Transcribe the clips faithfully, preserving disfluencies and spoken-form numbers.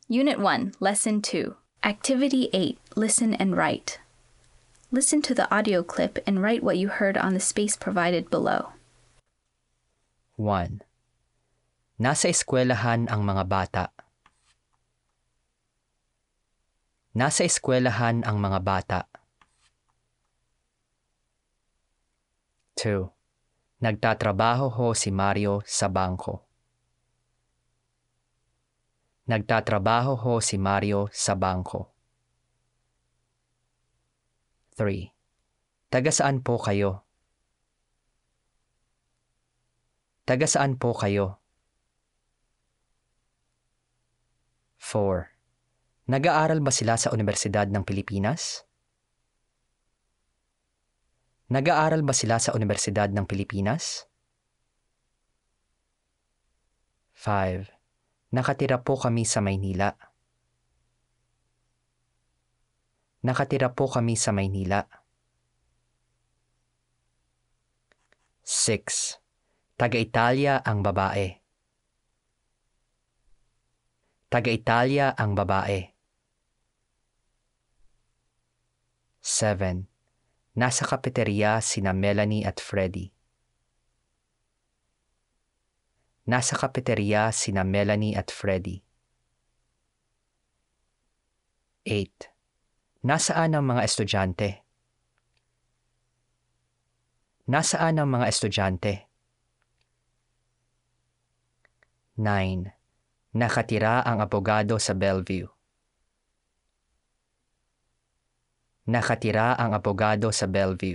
Unit one, Lesson two. Activity eight, Listen and Write. Listen to the audio clip and write what you heard on the space provided below. one. Nasa eskwelahan ang mga bata. Nasa eskwelahan ang mga bata. two. Nagtatrabaho ho si Mario sa bangko. Nagtatrabaho ho si Mario sa bangko. three. Taga saan po kayo? Taga saan po kayo? four. Nag-aaral ba sila sa Universidad ng Pilipinas? Nag-aaral ba sila sa Universidad ng Pilipinas? five. Nakatira po kami sa Maynila. Nakatira po kami sa Maynila. six. Taga-Italia ang babae. Taga-Italia ang babae. seven. Nasa kapeterya sina Melanie at Freddie. Nasa kapeterya sina Melanie at Freddie. eight. Nasaan ang mga estudyante? Nasaan ang mga estudyante? nine. Nakatira ang abogado sa Bellevue. Nakatira ang abogado sa Bellevue.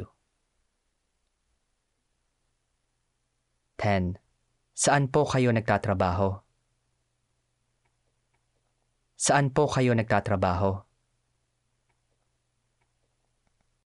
ten. Saan po kayo nagtatrabaho? Saan po kayo nagtatrabaho?